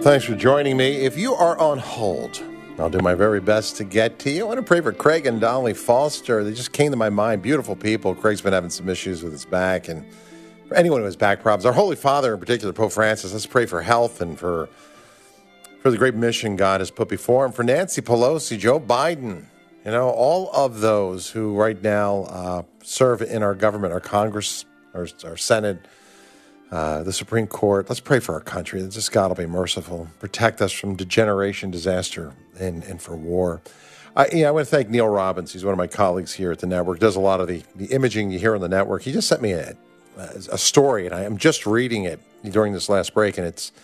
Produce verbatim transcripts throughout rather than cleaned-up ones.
Thanks for joining me. If you are on hold, I'll do my very best to get to you. I want to pray for Craig and Dolly Foster. They just came to my mind. Beautiful people. Craig's been having some issues with his back, and for anyone who has back problems, our Holy Father, in particular, Pope Francis, let's pray for health and for for the great mission God has put before him. For Nancy Pelosi, Joe Biden, you know, all of those who right now uh, serve in our government, our Congress, our, our Senate, Uh, the Supreme Court. Let's pray for our country. That just God will be merciful. Protect us from degeneration, disaster, and, and for war. I, yeah, I want to thank Neil Robbins. He's one of my colleagues here at the network. Does a lot of the, the imaging you hear on the network. He just sent me a, a story, and I am just reading it during this last break, and it's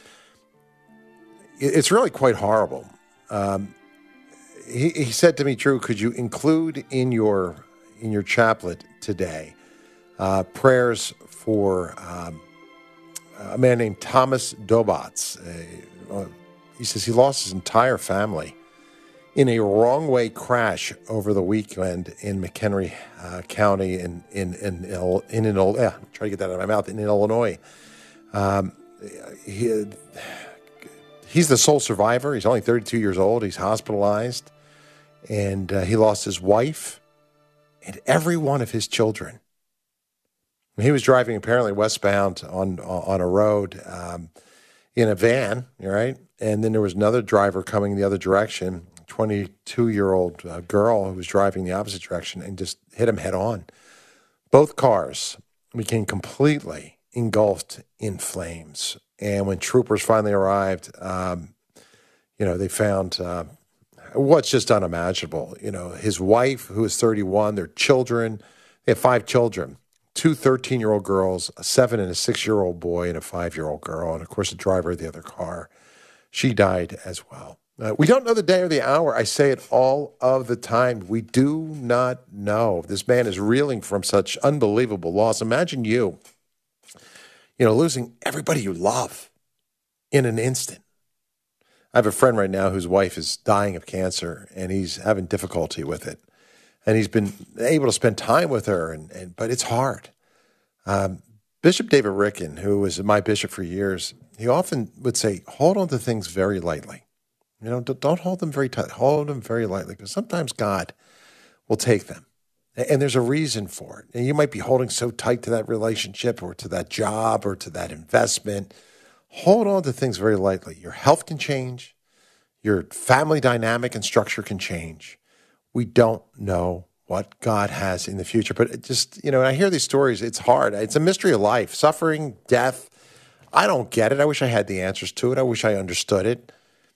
it's really quite horrible. Um, he, he said to me, Drew, could you include in your in your chaplet today uh, prayers for Um, a man named Thomas Dobatz. Uh, he says he lost his entire family in a wrong-way crash over the weekend in McHenry uh, County in in in in, in, in yeah, I'm trying to get that out of my mouth in Illinois. Um, he, he's the sole survivor. He's only thirty-two years old. He's hospitalized, and uh, he lost his wife and every one of his children. He was driving apparently westbound on on a road um, in a van, right? And then there was another driver coming the other direction, twenty-two-year-old uh, girl who was driving the opposite direction and just hit him head on. Both cars became completely engulfed in flames. And when troopers finally arrived, um, you know, they found uh, what's just unimaginable. You know, his wife, who is thirty-one, their children, they have five children. Two thirteen-year-old girls, a seven and a six-year-old boy, and a five-year-old girl, and, of course, the driver of the other car. She died as well. Uh, we don't know the day or the hour. I say it all of the time. We do not know. This man is reeling from such unbelievable loss. Imagine you, you know, losing everybody you love in an instant. I have a friend right now whose wife is dying of cancer, and he's having difficulty with it. And he's been able to spend time with her, and, and but it's hard. Um, Bishop David Ricken, who was my bishop for years, he often would say, hold on to things very lightly. You know, don't hold them very tight. Hold them very lightly, because sometimes God will take them. And there's a reason for it. And you might be holding so tight to that relationship or to that job or to that investment. Hold on to things very lightly. Your health can change. Your family dynamic and structure can change. We don't know what God has in the future. But it just, you know, when I hear these stories, it's hard. It's a mystery of life. Suffering, death. I don't get it. I wish I had the answers to it. I wish I understood it.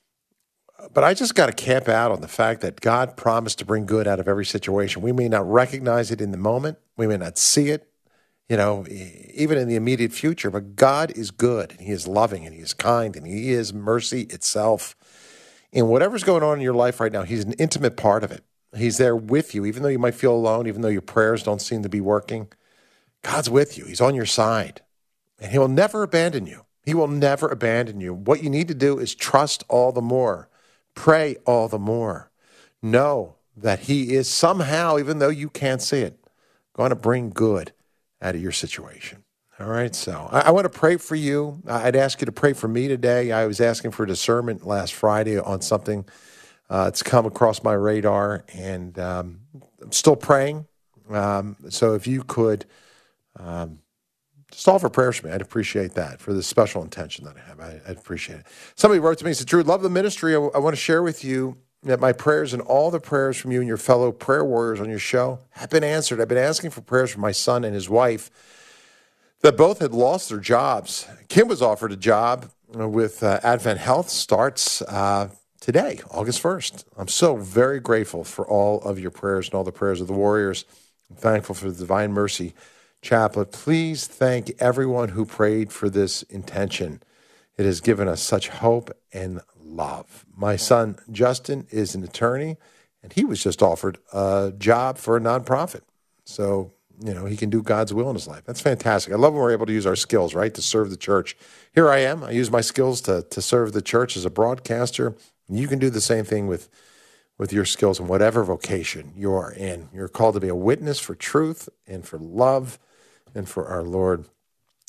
But I just got to camp out on the fact that God promised to bring good out of every situation. We may not recognize it in the moment. We may not see it, you know, even in the immediate future. But God is good, and he is loving, and he is kind, and he is mercy itself. And whatever's going on in your life right now, he's an intimate part of it. He's there with you, even though you might feel alone, even though your prayers don't seem to be working. God's with you. He's on your side. And he will never abandon you. He will never abandon you. What you need to do is trust all the more. Pray all the more. Know that he is somehow, even though you can't see it, going to bring good out of your situation. All right, so I, I want to pray for you. I'd ask you to pray for me today. I was asking for discernment last Friday on something. Uh, it's come across my radar, and um, I'm still praying. Um, so if you could um, just offer prayers for me, I'd appreciate that for the special intention that I have. I, I'd appreciate it. Somebody wrote to me and said, Drew, love the ministry. I, I want to share with you that my prayers and all the prayers from you and your fellow prayer warriors on your show have been answered. I've been asking for prayers for my son and his wife that both had lost their jobs. Kim was offered a job with uh, Advent Health, starts uh today, August first. I'm so very grateful for all of your prayers and all the prayers of the warriors. I'm thankful for the Divine Mercy Chaplet. Please thank everyone who prayed for this intention. It has given us such hope and love. My son, Justin, is an attorney, and he was just offered a job for a nonprofit. So, you know, he can do God's will in his life. That's fantastic. I love when we're able to use our skills, right, to serve the church. Here I am. I use my skills to, to serve the church as a broadcaster. You can do the same thing with, with your skills in whatever vocation you are in. You're called to be a witness for truth and for love and for our Lord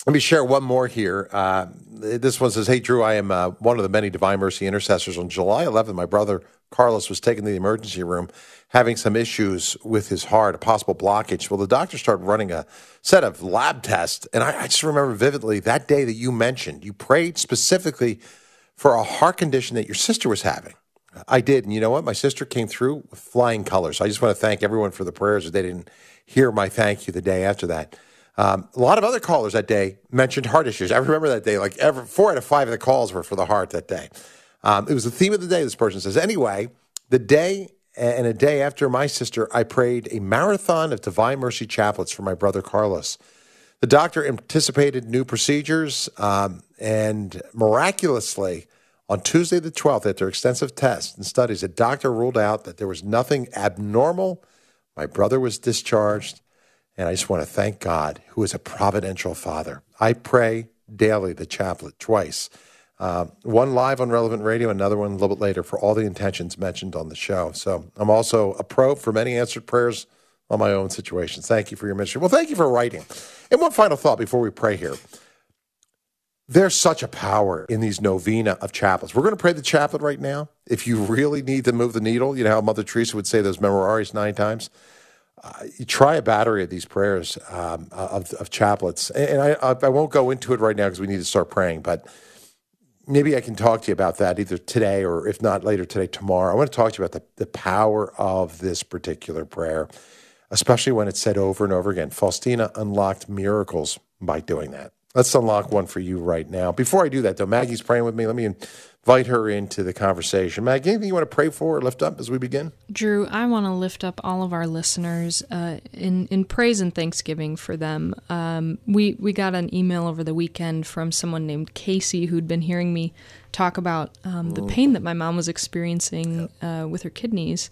Let me share one more here. Uh, this one says, "Hey, Drew, I am uh, one of the many Divine Mercy intercessors. On July eleventh, my brother Carlos was taken to the emergency room having some issues with his heart, a possible blockage. Well, the doctor started running a set of lab tests, and I, I just remember vividly that day that you mentioned, you prayed specifically for a heart condition that your sister was having. I did, and you know what? My sister came through with flying colors. I just want to thank everyone for the prayers. If they didn't hear my thank you the day after that. Um, a lot of other callers that day mentioned heart issues. I remember that day, like every, four out of five of the calls were for the heart that day. Um, it was the theme of the day, this person says. Anyway, the day and a day after my sister, I prayed a marathon of Divine Mercy chaplets for my brother Carlos. The doctor anticipated new procedures, um, and miraculously, on Tuesday the twelfth, after extensive tests and studies, the doctor ruled out that there was nothing abnormal. My brother was discharged, and I just want to thank God, who is a providential Father. I pray daily the chaplet twice, uh, one live on Relevant Radio, another one a little bit later for all the intentions mentioned on the show. So I'm also a pro for many answered prayers on my own situations. Thank you for your ministry. Well, thank you for writing. And one final thought before we pray here. There's such a power in these novena of chaplets. We're going to pray the chaplet right now. If you really need to move the needle, you know how Mother Teresa would say those memoraries nine times. Uh, you try a battery of these prayers um, of, of chaplets. And I, I won't go into it right now because we need to start praying, but maybe I can talk to you about that either today or if not later today, tomorrow. I want to talk to you about the, the power of this particular prayer, especially when it's said over and over again. Faustina unlocked miracles by doing that. Let's unlock one for you right now. Before I do that, though, Maggie's praying with me. Let me invite her into the conversation. Maggie, anything you want to pray for or lift up as we begin? Drew, I want to lift up all of our listeners uh, in, in praise and thanksgiving for them. Um, we, we got an email over the weekend from someone named Casey who'd been hearing me talk about um, the pain that my mom was experiencing uh, with her kidneys.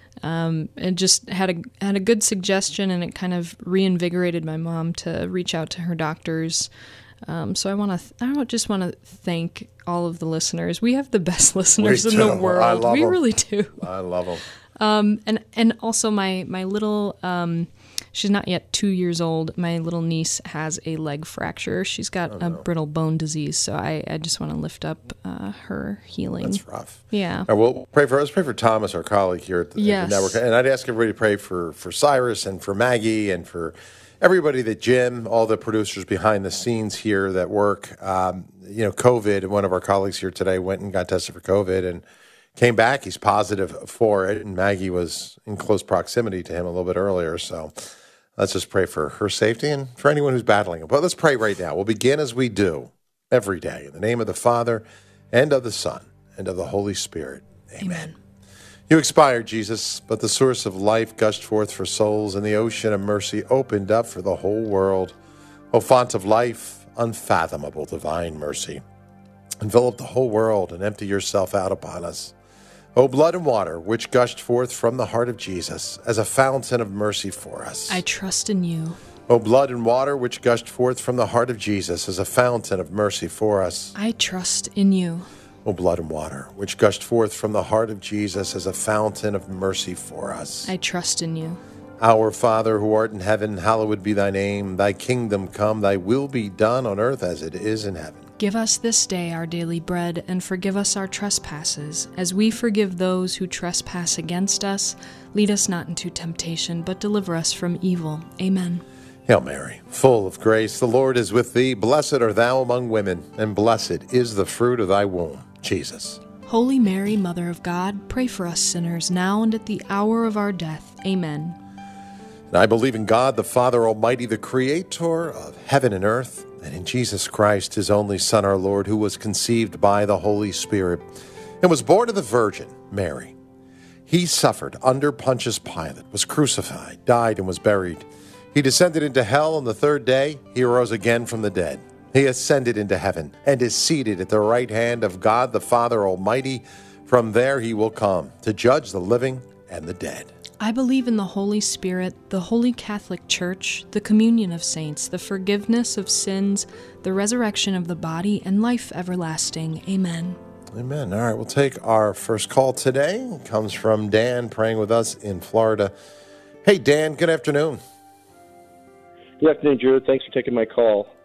Um, and just had a had a good suggestion, and it kind of reinvigorated my mom to reach out to her doctors. Um, so I want to th- I just want to thank all of the listeners. We have the best listeners in the world. I love we them. really do. I love them. Um, and and also my my little um, she's not yet two years old. My little niece has a leg fracture. She's got Oh, a no. brittle bone disease. So I, I just want to lift up uh, her healing. That's rough. Yeah. All right, we'll pray for, let's pray for Thomas, our colleague here at the, at Yes. the network. And I'd ask everybody to pray for, for Cyrus and for Maggie and for everybody that Jim, all the producers behind the scenes here that work. Um, you know, COVID, and one of our colleagues here today went and got tested for COVID and came back. He's positive for it. And Maggie was in close proximity to him a little bit earlier. So let's just pray for her safety and for anyone who's battling it. But let's pray right now. We'll begin as we do every day. In the name of the Father and of the Son and of the Holy Spirit. Amen. Amen. You expired, Jesus, but the source of life gushed forth for souls, and the ocean of mercy opened up for the whole world. O font of life, unfathomable divine mercy, envelop the whole world and empty yourself out upon us. O blood and water, which gushed forth from the heart of Jesus as a fountain of mercy for us. I trust in you. O blood and water, which gushed forth from the heart of Jesus as a fountain of mercy for us. I trust in you. O blood and water, which gushed forth from the heart of Jesus as a fountain of mercy for us. I trust in you. Our Father, who art in heaven, hallowed be thy name. Thy kingdom come, thy will be done on earth as it is in heaven. Give us this day our daily bread, and forgive us our trespasses, as we forgive those who trespass against us. Lead us not into temptation, but deliver us from evil. Amen. Hail Mary, full of grace, the Lord is with thee. Blessed art thou among women, and blessed is the fruit of thy womb, Jesus. Holy Mary, Mother of God, pray for us sinners, now and at the hour of our death. Amen. And I believe in God, the Father Almighty, the Creator of heaven and earth, and in Jesus Christ, his only Son, our Lord, who was conceived by the Holy Spirit and was born of the Virgin Mary. He suffered under Pontius Pilate, was crucified, died, and was buried. He descended into hell on the third day. He arose again from the dead. He ascended into heaven and is seated at the right hand of God, the Father Almighty. From there he will come to judge the living and the dead. I believe in the Holy Spirit, the Holy Catholic Church, the communion of saints, the forgiveness of sins, the resurrection of the body, and life everlasting. Amen. Amen. All right, we'll take our first call today. It comes from Dan praying with us in Florida. Hey, Dan, good afternoon. Good afternoon, Drew. Thanks for taking my call.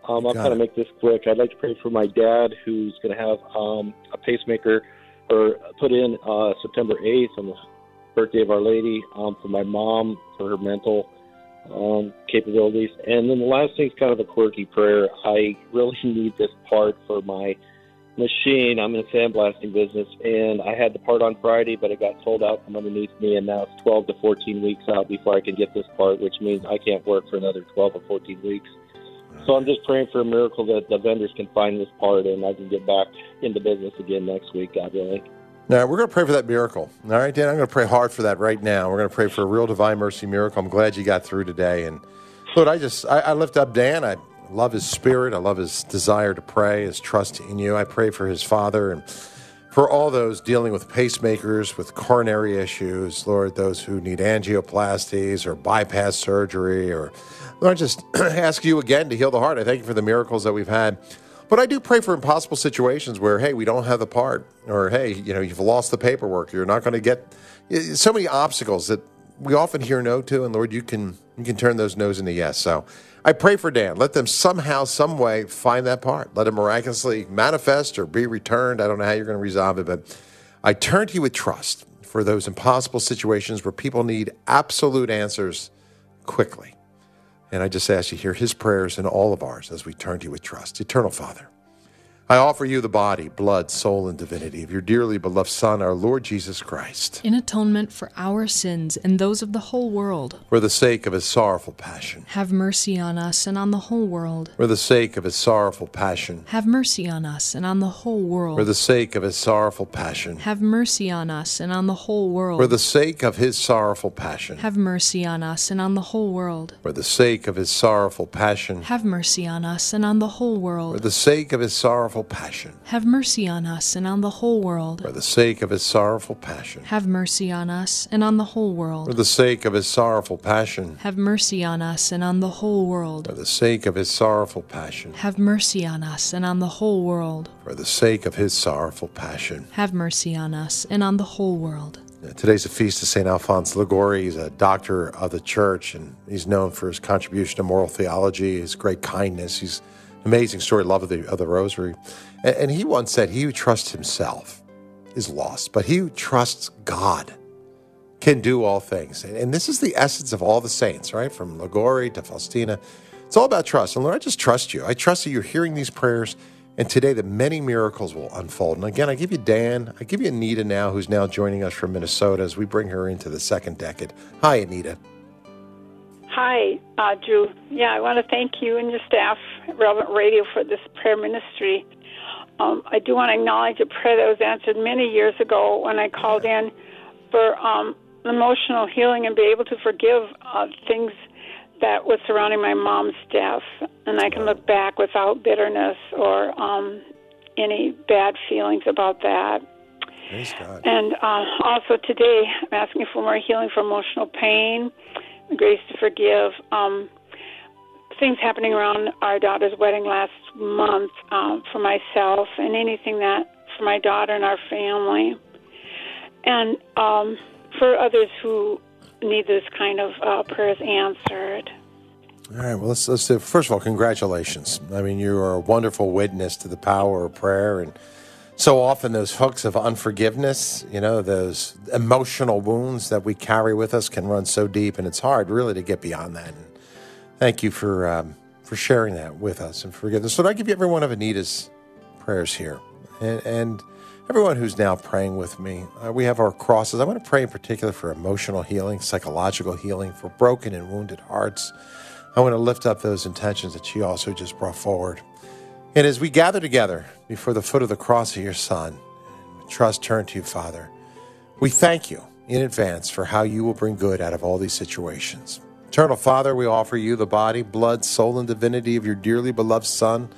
Um, I'll Got kind of it. make this quick. I'd like to pray for my dad, who's going to have um, a pacemaker or put in uh, September eighth on the birthday of Our Lady, um, for my mom, for her mental um, capabilities. And then the last thing is kind of a quirky prayer. I really need this part for my machine. I'm in a sandblasting business, and I had the part on Friday, but it got sold out from underneath me, and now it's twelve to fourteen weeks out before I can get this part, which means I can't work for another twelve or fourteen weeks. So I'm just praying for a miracle that the vendors can find this part and I can get back into business again next week, God willing. Now, we're going to pray for that miracle. All right, Dan, I'm going to pray hard for that right now. We're going to pray for a real divine mercy miracle. I'm glad you got through today. And, Lord, I just, I, I lift up Dan. I love his spirit. I love his desire to pray, his trust in you. I pray for his father and for all those dealing with pacemakers, with coronary issues, Lord, those who need angioplasties or bypass surgery, or Lord, I just ask you again to heal the heart. I thank you for the miracles that we've had. But I do pray for impossible situations where, hey, we don't have the part, or, hey, you know, you've lost the paperwork. You're not going to get so many obstacles that we often hear no to. And, Lord, you can you can turn those no's into yes. So I pray for Dan. Let them somehow, some way find that part. Let it miraculously manifest or be returned. I don't know how you're going to resolve it, but I turn to you with trust for those impossible situations where people need absolute answers quickly. And I just ask you to hear his prayers and all of ours as we turn to you with trust. Eternal Father, I offer you the body, blood, soul, and divinity of your dearly beloved Son, our Lord Jesus Christ, In atonement for our sins and those of the whole world, for the sake of his sorrowful passion. have mercy on us and on the whole world. For the sake of his sorrowful passion. Have mercy on us and on the whole world. For the sake of his sorrowful passion. Have mercy on us and on the whole world. For the sake of his sorrowful passion. Have mercy on us and on the whole world. For the sake of his sorrowful passion. Have mercy on us and on the whole For world. the sake of his sorrowful passion. Have mercy on us and on the whole world. For the sake of his sorrowful passion. Have mercy on us and on the whole For world. the sake of his sorrowful passion. Have mercy on us and on the whole world. For the sake of his sorrowful passion. Have mercy on us and on the whole world. For the sake of his sorrowful passion. Have mercy on us and on the whole world. Today's a feast of Saint Alphonse Liguori. He's a doctor of the church, and he's known for his contribution to moral theology, his great kindness. He's an amazing story, love of the, of the rosary. And, and he once said, he who trusts himself is lost, but he who trusts God can do all things. And, and this is the essence of all the saints, right? From Liguori to Faustina. It's all about trust. And Lord, I just trust you. I trust that you're hearing these prayers, and today that many miracles will unfold. And again, I give you Dan, I give you Anita now, who's now joining us from Minnesota as we bring her into the second decade. Hi, Anita. Hi, uh, Drew. Yeah, I want to thank you and your staff at Relevant Radio for this prayer ministry. Um, I do want to acknowledge a prayer that was answered many years ago when I called in for um, emotional healing and be able to forgive uh, things that was surrounding my mom's death. And I can look back without bitterness or um, any bad feelings about that. Praise God. And uh, also today, I'm asking for more healing for emotional pain, grace to forgive. Um, things happening around our daughter's wedding last month um, for myself and anything that for my daughter and our family. And um, for others who need this kind of uh, prayers answered. All right, well, let's, let's do, first of all, congratulations. I mean, you are a wonderful witness to the power of prayer, and so often those hooks of unforgiveness, you know, those emotional wounds that we carry with us can run so deep, and it's hard really to get beyond that. And thank you for um, for sharing that with us and forgiveness. So I give you every one of Anita's prayers here, and, and everyone who's now praying with me. Uh, we have our crosses. I want to pray in particular for emotional healing, psychological healing, for broken and wounded hearts. I want to lift up those intentions that she also just brought forward. And as we gather together before the foot of the cross of your Son, and with trust turn to you, Father, we thank you in advance for how you will bring good out of all these situations. Eternal Father, we offer you the body, blood, soul, and divinity of your dearly beloved Son,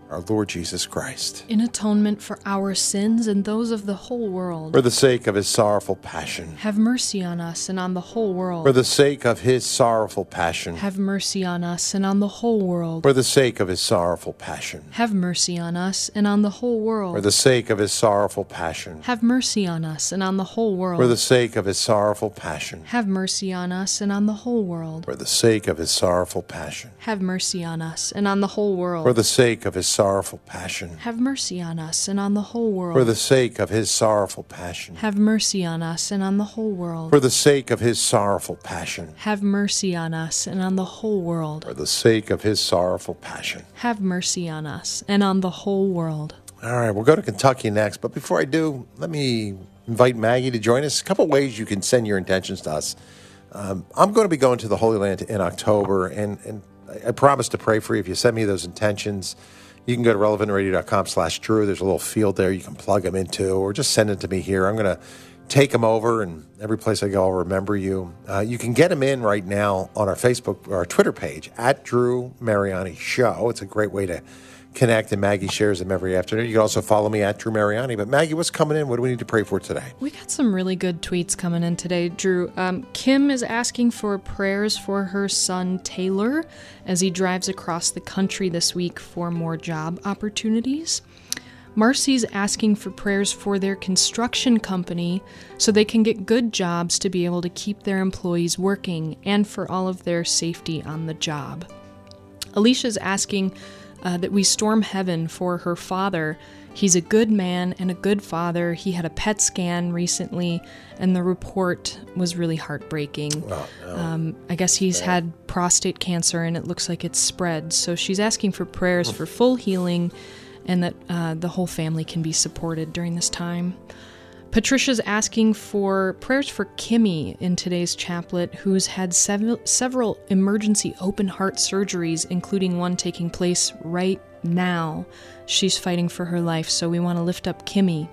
our Lord Jesus Christ. In atonement for our sins and those of the whole world. For the sake of his sorrowful passion. Have mercy on us and on the whole world. For the sake of his sorrowful passion. Have mercy on us and on the whole world. For the sake of his sorrowful passion. Have mercy on us and on the whole world. For the sake of his sorrowful passion. Have mercy on us and on the whole world. For the sake of his sorrowful passion. Have mercy on us and on the whole world. For the sake of his sorrowful passion. Have mercy on us and on the whole world. For the sake of his sorrowful passion. Have mercy on us and on the whole world. For the sake of his sorrowful passion. Have mercy on us and on the whole world. For the sake of his sorrowful passion. Have mercy on us and on the whole world. For the sake of his sorrowful passion. Have mercy on us and on the whole world. All right, we'll go to Kentucky next. But before I do, let me invite Maggie to join us. A couple ways you can send your intentions to us. Um, I'm going to be going to the Holy Land in October, and, and I promise to pray for you if you send me those intentions. You can go to relevant radio dot com slash Drew. There's a little field there you can plug them into, or just send it to me here. I'm going to take them over, and every place I go, I'll remember you. Uh, you can get them in right now on our Facebook or our Twitter page, at Drew Mariani Show. It's a great way to connect, and Maggie shares them every afternoon. You can also follow me at Drew Mariani. But Maggie, what's coming in? What do we need to pray for today? We got some really good tweets coming in today, Drew. Um, Kim is asking for prayers for her son Taylor as he drives across the country this week for more job opportunities. Marcy's asking for prayers for their construction company so they can get good jobs to be able to keep their employees working and for all of their safety on the job. Alicia's asking Uh, that we storm heaven for her father. He's a good man and a good father. He had a P E T scan recently, and the report was really heartbreaking. Oh, no. um, I guess he's had prostate cancer, and it looks like it's spread. So she's asking for prayers for full healing and that uh, the whole family can be supported during this time. Patricia's asking for prayers for Kimmy in today's chaplet, who's had sev- several emergency open heart surgeries, including one taking place right now. She's fighting for her life, so we want to lift up Kimmy.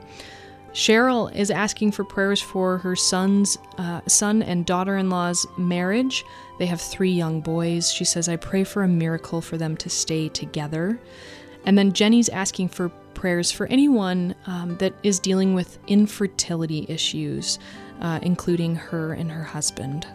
Cheryl is asking for prayers for her son's uh, son and daughter-in-law's marriage. They have three young boys. She says, I pray for a miracle for them to stay together. And then Jenny's asking for prayers for anyone um, that is dealing with infertility issues, uh, including her and her husband.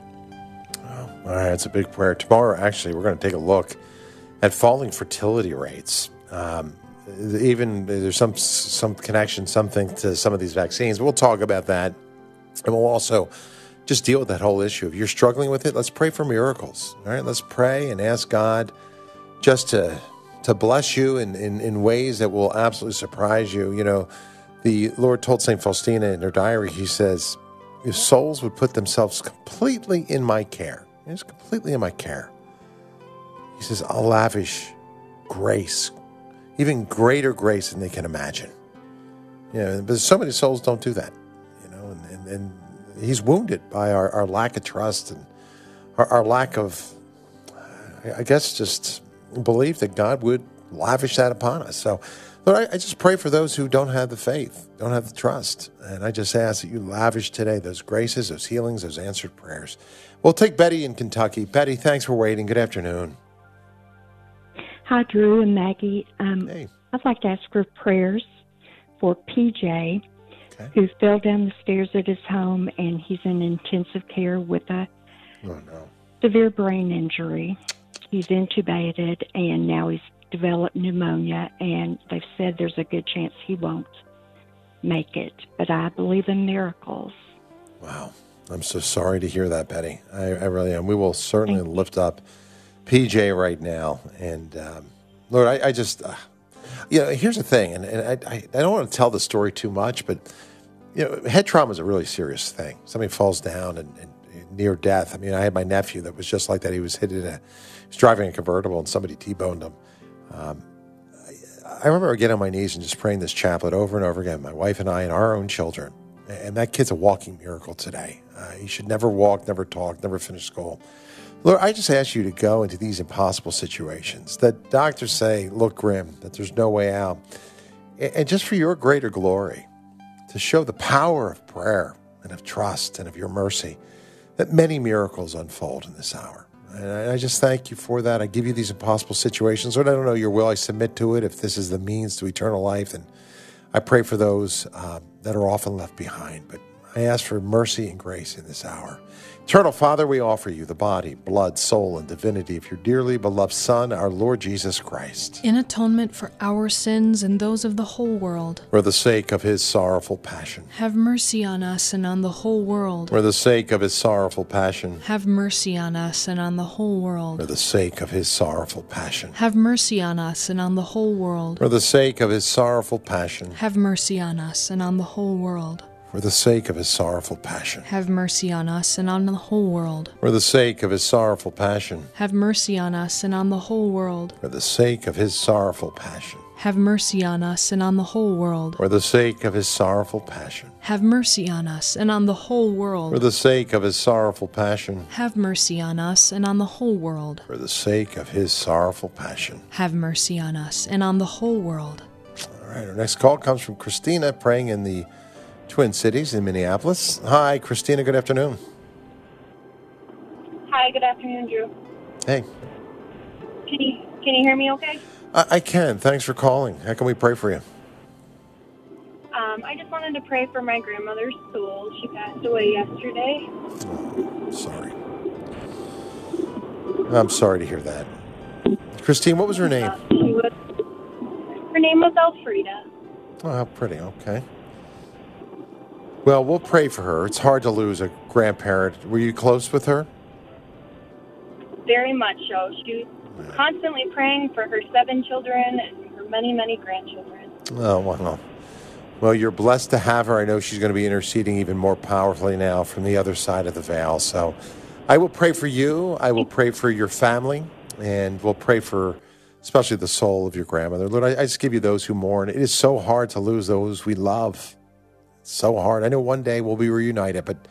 Oh, all right, it's a big prayer. Tomorrow, actually, we're going to take a look at falling fertility rates. Um, even there's some some connection, something to some of these vaccines. We'll talk about that, and we'll also just deal with that whole issue. If you're struggling with it, let's pray for miracles. All right, let's pray and ask God just to to bless you in, in, in ways that will absolutely surprise you. You know, the Lord told Saint Faustina in her diary, he says, if souls would put themselves completely in my care, it's completely in my care, he says, I'll lavish grace, even greater grace than they can imagine. You know, but so many souls don't do that, you know, and, and, and he's wounded by our, our lack of trust and our, our lack of, I guess, just belief that God would lavish that upon us. So, Lord, I, I just pray for those who don't have the faith, don't have the trust. And I just ask that you lavish today those graces, those healings, those answered prayers. We'll take Betty in Kentucky. Betty, thanks for waiting. Good afternoon. Hi, Drew and Maggie. Um, Hey. I'd like to ask for prayers for P J, Okay. who fell down the stairs at his home, and he's in intensive care with a Oh, no. severe brain injury. He's intubated, and now he's developed pneumonia, and they've said there's a good chance he won't make it. But I believe in miracles. Wow. I'm so sorry to hear that, Betty. I, I really am. We will certainly lift up P J right now. And, um, Lord, I, I just, uh, you know, here's the thing, and, and I, I, I don't want to tell the story too much, but, you know, head trauma is a really serious thing. Somebody falls down and, and near death. I mean, I had my nephew that was just like that. He was hit in a, he was driving a convertible and somebody T-boned him. Um, I, I remember getting on my knees and just praying this chaplet over and over again, my wife and I and our own children. And that kid's a walking miracle today. Uh, he should never walk, never talk, never finish school. Lord, I just ask you to go into these impossible situations that doctors say look grim, that there's no way out. And, and just for your greater glory, to show the power of prayer and of trust and of your mercy, that many miracles unfold in this hour. And I, I just thank you for that. I give you these impossible situations. Lord, I don't know your will. I submit to it. If this is the means to eternal life, then I pray for those uh, that are often left behind. But I ask for mercy and grace in this hour. Eternal Father, we offer you the body, blood, soul, and divinity of your dearly beloved Son, our Lord Jesus Christ. In atonement for our sins and those of the whole world. For the sake of his sorrowful passion. Have mercy on us and on the whole world. For the sake of his sorrowful passion. Have mercy on us and on the whole world. For the sake of his sorrowful passion. Have mercy on us and on the whole world. For the sake of his sorrowful passion. Have mercy on us and on the whole world. For the sake of his sorrowful passion. Have mercy on us and on the whole world. For the sake of his sorrowful passion. Have mercy on us and on the whole world. For the sake of his sorrowful passion. Have mercy on us and on the whole world. For the sake of his sorrowful passion. Have mercy on us and on the whole world. For the sake of his sorrowful passion. Have mercy on us and on the whole world. For the sake of his sorrowful passion. Have mercy on us and on the whole world. All right, our next call comes from Christina, praying in the Twin Cities in Minneapolis. Hi, Christina. Good afternoon. Hi, good afternoon, Drew. Hey. Can you can you hear me okay? I, I can. Thanks for calling. How can we pray for you? Um, I just wanted to pray for my grandmother's soul. She passed away yesterday. Oh, sorry. I'm sorry to hear that. Christine, what was her name? Uh, she was, her name was Elfrida. Oh, how pretty. Okay. Well, we'll pray for her. It's hard to lose a grandparent. Were you close with her? Very much so. She was constantly praying for her seven children and her many, many grandchildren. Oh, wow. Well, you're blessed to have her. I know she's going to be interceding even more powerfully now from the other side of the veil. So I will pray for you. I will pray for your family. And we'll pray for especially the soul of your grandmother. Lord, I, I just give you those who mourn. It is so hard to lose those we love. It's so hard. I know one day we'll be reunited, but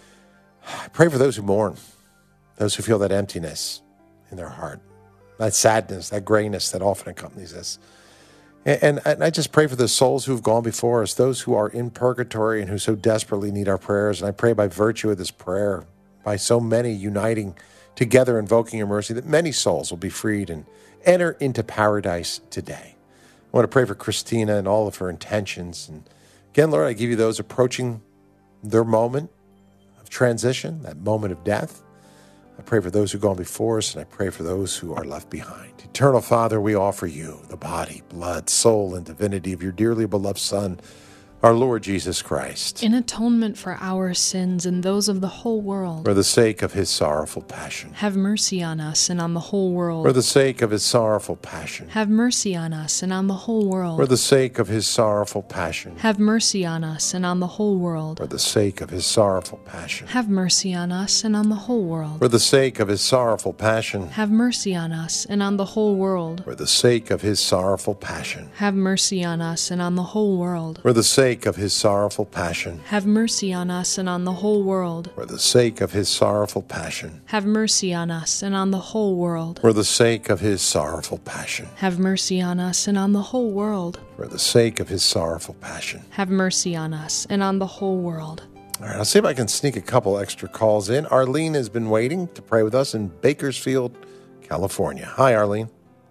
I pray for those who mourn, those who feel that emptiness in their heart, that sadness, that grayness that often accompanies us. And, and, and I just pray for the souls who've gone before us, those who are in purgatory and who so desperately need our prayers. And I pray by virtue of this prayer, by so many uniting together, invoking your mercy, that many souls will be freed and enter into paradise today. I want to pray for Christina and all of her intentions. And again, Lord, I give you those approaching their moment of transition, that moment of death. I pray for those who've gone before us, and I pray for those who are left behind. Eternal Father, we offer you the body, blood, soul, and divinity of your dearly beloved Son, our Lord Jesus Christ. In atonement for our sins and those of the whole world. For the sake of his sorrowful passion. Have mercy on us and on the whole world. For the sake of his sorrowful passion. Have mercy on us and on the whole world. For the sake of his sorrowful passion. Have mercy on us and on the whole world. For the sake of his sorrowful passion. Have mercy on us and on the whole world. For the sake of his sorrowful passion. Have mercy on us and on the whole world. For the sake of his sorrowful passion. Have mercy on us and on the whole world. For the sake of his sorrowful passion. Have mercy on us and on the whole world. For the sake of his sorrowful passion. Have mercy on us and on the whole world. For the sake of his sorrowful passion. Have mercy on us and on the whole world. For the sake of his sorrowful passion. Have mercy on us and on the whole world. All right, I'll see if I can sneak a couple extra calls in. Arlene has been waiting to pray with us in Bakersfield, California. Hi, Arlene.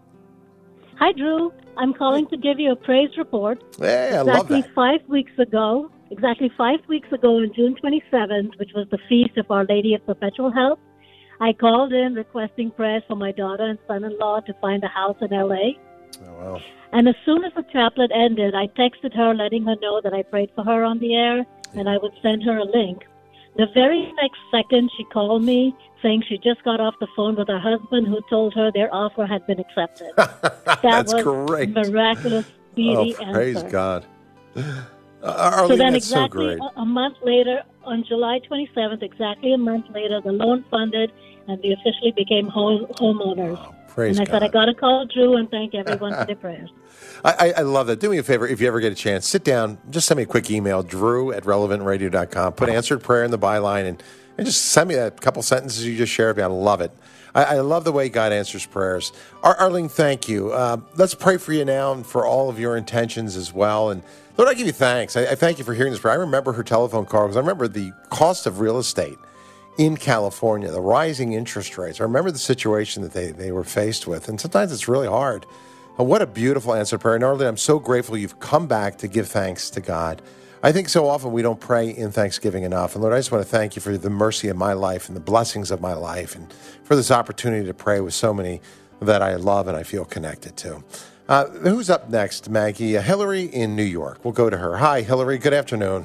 Hi, Drew. I'm calling to give you a praise report. Hey, I exactly love that. five weeks ago, exactly five weeks ago on June twenty-seventh, which was the feast of Our Lady of Perpetual Help, I called in requesting prayers for my daughter and son-in-law to find a house in L A. Oh, wow. And as soon as the chaplet ended, I texted her letting her know that I prayed for her on the air and I would send her a link. The very next second, she called me saying she just got off the phone with her husband who told her their offer had been accepted. That That's was great. Miraculous, speedy Oh, praise answer. God. Uh, Arlene, So then that's exactly so great. a, a month later, on July twenty-seventh, exactly a month later, the loan funded and we officially became home, homeowners. Oh, praise and I God. said, I got to call Drew and thank everyone for their prayers. I, I, I love that. Do me a favor, if you ever get a chance, sit down, just send me a quick email, drew at relevant radio dot com. Put answered prayer in the byline, and, and just send me that couple sentences you just shared with me. I love it. I, I love the way God answers prayers. Ar- Arlene, thank you. Uh, let's pray for you now and for all of your intentions as well. And Lord, I give you thanks. I, I thank you for hearing this prayer. I remember her telephone call because I remember the cost of real estate in California, the rising interest rates. I remember the situation that they, they were faced with, and sometimes it's really hard. And what a beautiful answered prayer. And Arlene, I'm so grateful you've come back to give thanks to God. I think so often we don't pray in thanksgiving enough. And Lord, I just want to thank you for the mercy in my life and the blessings of my life and for this opportunity to pray with so many that I love and I feel connected to. Uh, who's up next, Maggie? Uh, Hillary in New York. We'll go to her. Hi, Hillary. Good afternoon.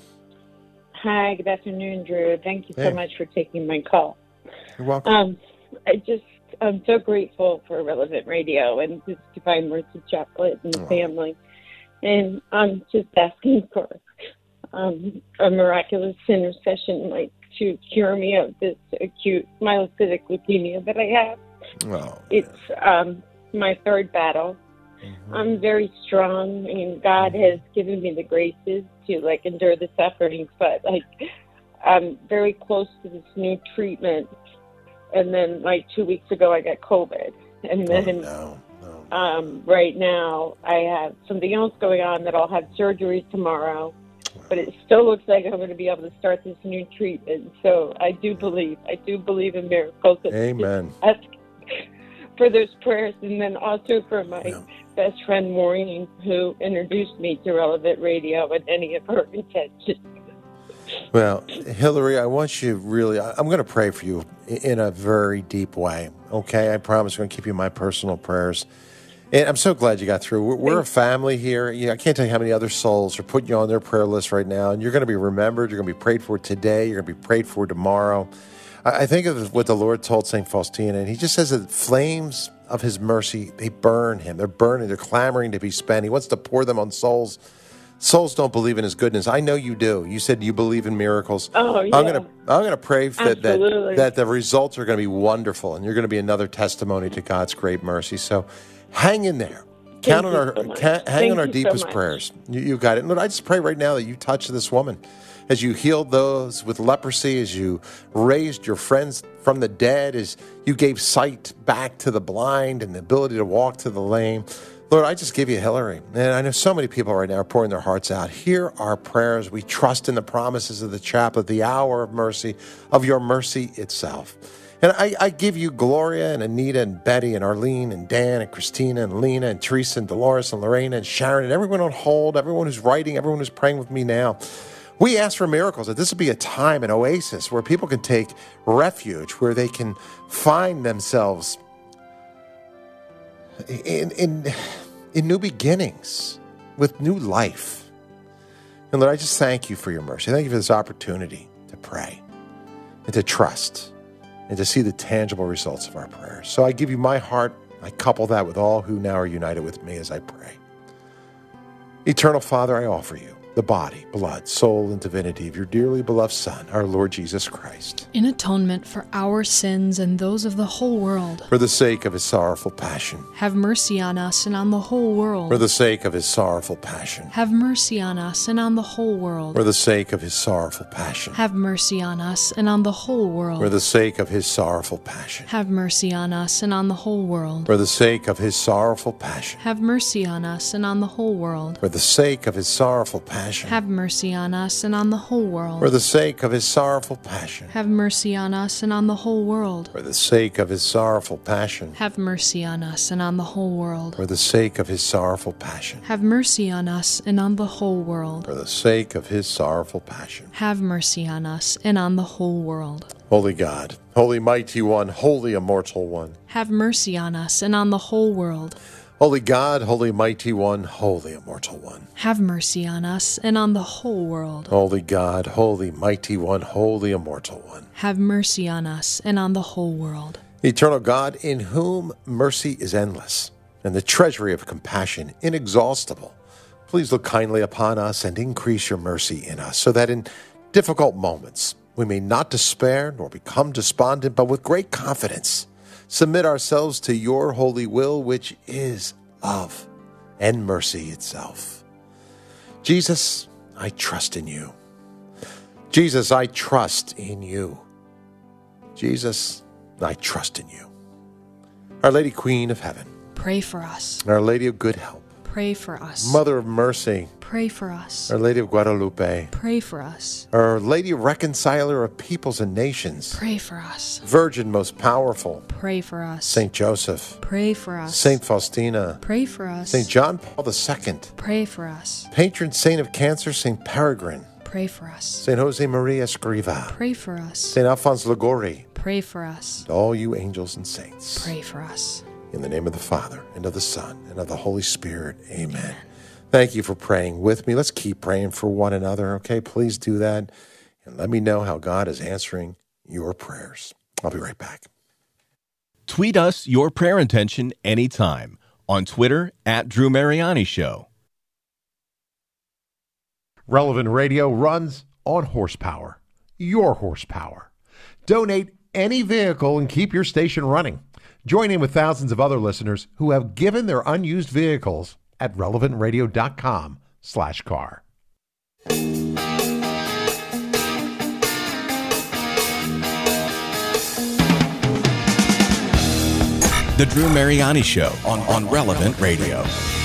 Hi, good afternoon, Drew. Thank you so Hey. much for taking my call. You're welcome. Um, I just, I'm so grateful for Relevant Radio and this Divine Mercy Chocolate and the Oh. family. And I'm just asking for um, a miraculous intercession, like to cure me of this acute myelocytic leukemia that I have. Oh, It's um, my third battle. mhm. I'm very strong, and God has given me the graces to like endure the sufferings. But like, I'm very close to this new treatment. And then, like two weeks ago, I got COVID, and Oh, then no, no. um, right now I have something else going on that I'll have surgery tomorrow. But it still looks like I'm going to be able to start this new treatment. So I do believe, I do believe in miracles. And Amen. ask for those prayers, and then also for my Yeah. best friend Maureen, who introduced me to Relevant Radio and any of her intentions. Well, Hillary, I want you really, I- I'm going to pray for you i- in a very deep way, okay? I promise I'm going to keep you in my personal prayers. And I'm so glad you got through. We're, we're a family here. Yeah, I can't tell you how many other souls are putting you on their prayer list right now, and you're going to be remembered. You're going to be prayed for today. You're going to be prayed for tomorrow. I, I think of what the Lord told Saint Faustina, and he just says that flames of his mercy, they burn him. They're burning. They're clamoring to be spent. He wants to pour them on souls. Souls don't believe in his goodness. I know you do. You said you believe in miracles. Oh, yeah. I'm gonna I'm gonna pray that that, Absolutely. that the results are going to be wonderful, and you're going to be another testimony to God's great mercy. So, hang in there. Count on you our so much. ca- hang Thank on our you so deepest much. prayers. You, you got it. Lord, I just pray right now that you touch this woman as you healed those with leprosy, as you raised your friends from the dead, as you gave sight back to the blind and the ability to walk to the lame. Lord, I just give you Hillary. And I know so many people right now are pouring their hearts out. Hear our prayers. We trust in the promises of the chaplet, the hour of mercy, of your mercy itself. And I, I give you Gloria and Anita and Betty and Arlene and Dan and Christina and Lena and Teresa and Dolores and Lorena and Sharon and everyone on hold, everyone who's writing, everyone who's praying with me now. We ask for miracles, that this would be a time, an oasis, where people can take refuge, where they can find themselves in in in new beginnings, with new life. And Lord, I just thank you for your mercy. Thank you for this opportunity to pray and to trust and to see the tangible results of our prayers. So I give you my heart. I couple that with all who now are united with me as I pray. Eternal Father, I offer you the body, blood, soul, and divinity of your dearly beloved Son, our Lord Jesus Christ, In atonement for our sins and those of the whole world, for the sake of his sorrowful passion, have mercy on us and on the whole world. for the sake of his sorrowful passion, Have mercy on us and on the whole world. for the sake of his sorrowful passion, Have mercy on us and on the whole world. for the sake of his sorrowful passion, Have mercy on us and on the whole world. for the sake of his sorrowful passion, Have mercy on us and on the whole world. for the sake of his sorrowful passion, Have mercy on us and on the whole world. for the sake of his sorrowful passion, Have mercy on us and on the whole world. for the sake of his sorrowful passion, Have mercy on us and on the whole world. for the sake of his sorrowful passion, Have mercy on us and on the whole world. for the sake of his sorrowful passion. Have mercy on us and on the whole world. Holy God, holy mighty one, holy immortal one. Have mercy on us and on the whole world. Holy God, holy mighty one, holy immortal one. Have mercy on us and on the whole world. Holy God, holy mighty one, holy immortal one. Have mercy on us and on the whole world. Eternal God, in whom mercy is endless, and the treasury of compassion inexhaustible, please look kindly upon us and increase your mercy in us, so that in difficult moments we may not despair nor become despondent, but with great confidence submit ourselves to your holy will, which is love and mercy itself. Jesus, I trust in you. Jesus, I trust in you. Jesus, I trust in you. Our Lady Queen of Heaven, Pray for us. Our Lady of Good Help, Pray for us. Mother of Mercy. Pray for us. Our Lady of Guadalupe. Pray for us. Our Lady Reconciler of Peoples and Nations. Pray for us. Virgin Most Powerful. Pray for us. Saint Joseph. Pray for us. Saint Faustina. Pray for us. Saint John Paul the Second. Pray for us. Patron Saint of Cancer, Saint Peregrine. Pray for us. Saint Jose Maria Escriva. Pray for us. Saint Alphonse Liguori. Pray for us. All you angels and saints. Pray for us. In the name of the Father, and of the Son, and of the Holy Spirit. Amen. Amen. Thank you for praying with me. Let's keep praying for one another, okay? Please do that. And let me know how God is answering your prayers. I'll be right back. Tweet us your prayer intention anytime on Twitter at Drew Mariani Show. Relevant Radio runs on horsepower, your horsepower. Donate any vehicle and keep your station running. Join in with thousands of other listeners who have given their unused vehicles at relevant radio dot com slash car. The Drew Mariani Show on, on Relevant Radio.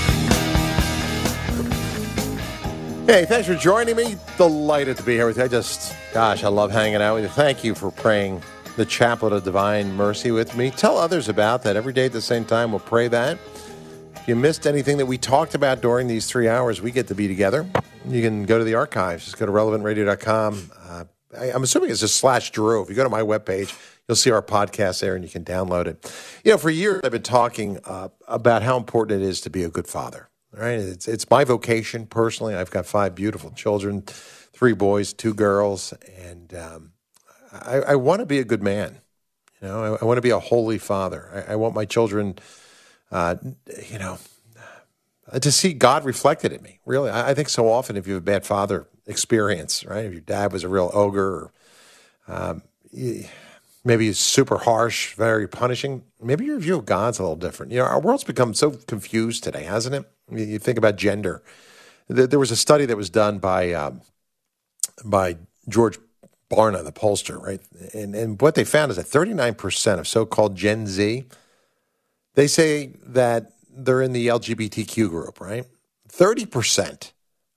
Hey, thanks for joining me. Delighted to be here with you. I just, gosh, I love hanging out with you. Thank you for praying the Chaplet of Divine Mercy with me. Tell others about that. Every day at the same time, we'll pray that. If you missed anything that we talked about during these three hours, we get to be together. You can go to the archives. Just go to relevant radio dot com. Uh, I, I'm assuming it's just slash Drew. If you go to my webpage, you'll see our podcast there, and you can download it. You know, for years, I've been talking uh, about how important it is to be a good father. Right? It's, it's my vocation, personally. I've got five beautiful children, three boys, two girls, and um, I, I want to be a good man. You know, I, I want to be a holy father. I, I want my children, uh, you know, to see God reflected in me. Really, I, I think so often if you have a bad father experience, right? If your dad was a real ogre, or um, maybe he's super harsh, very punishing, maybe your view of God's a little different. You know, our world's become so confused today, hasn't it? You think about gender. There was a study that was done by um, by George Barna, the pollster, right? And and what they found is that thirty-nine percent of so-called Gen Z, they say that they're in the L G B T Q group, right? thirty percent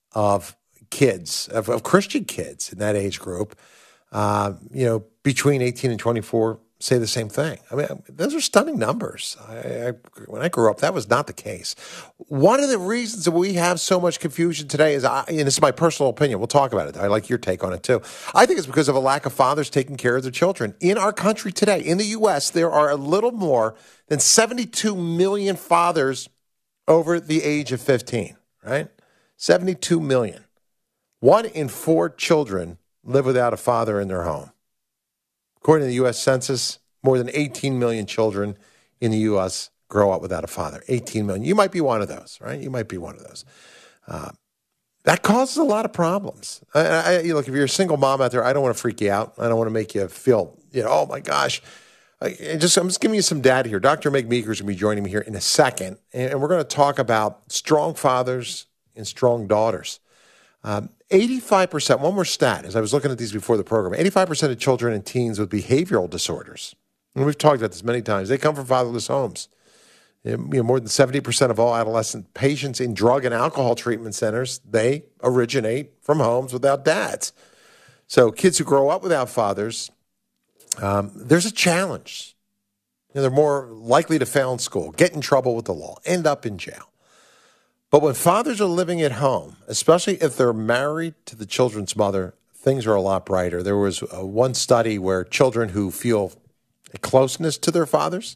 of kids, of, of Christian kids in that age group, uh, you know, between eighteen and twenty-four, say the same thing. I mean, those are stunning numbers. I, I, when I grew up, that was not the case. One of the reasons that we have so much confusion today is, I, and this is my personal opinion, we'll talk about it. I like your take on it too. I think it's because of a lack of fathers taking care of their children. In our country today, in the U S, there are a little more than seventy-two million fathers over the age of fifteen, right? seventy-two million. One in four children live without a father in their home. According to the U S Census, more than eighteen million children in the U S grow up without a father. eighteen million. You might be one of those, right? You might be one of those. Uh, that causes a lot of problems. I, I, you look, if you're a single mom out there, I don't want to freak you out. I don't want to make you feel, you know, oh my gosh. I, just, I'm just giving you some data here. Doctor Meg Meeker is going to be joining me here in a second, and, and we're going to talk about strong fathers and strong daughters. Um, eighty-five percent, one more stat, as I was looking at these before the program, eighty-five percent of children and teens with behavioral disorders, and we've talked about this many times, they come from fatherless homes. You know, more than seventy percent of all adolescent patients in drug and alcohol treatment centers, they originate from homes without dads. So kids who grow up without fathers, um, there's a challenge. You know, they're more likely to fail in school, get in trouble with the law, end up in jail. But when fathers are living at home, especially if they're married to the children's mother, things are a lot brighter. There was uh, one study where children who feel a closeness to their fathers,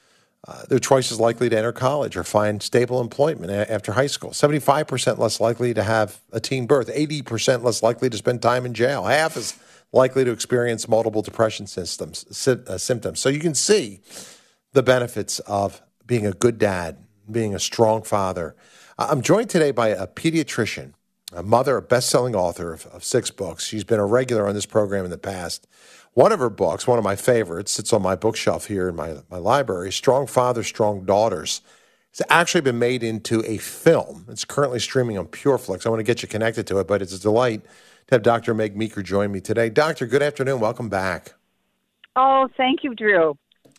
uh, they're twice as likely to enter college or find stable employment a- after high school. seventy-five percent less likely to have a teen birth. eighty percent less likely to spend time in jail. Half as likely to experience multiple depression systems, sy- uh, symptoms. So you can see the benefits of being a good dad, being a strong father. I'm joined today by a pediatrician, a mother, a best-selling author of, of six books. She's been a regular on this program in the past. One of her books, one of my favorites, sits on my bookshelf here in my, my library, Strong Fathers, Strong Daughters. It's actually been made into a film. It's currently streaming on PureFlix. I want to get you connected to it, but it's a delight to have Doctor Meg Meeker join me today. Doctor, good afternoon. Welcome back. Oh, thank you, Drew.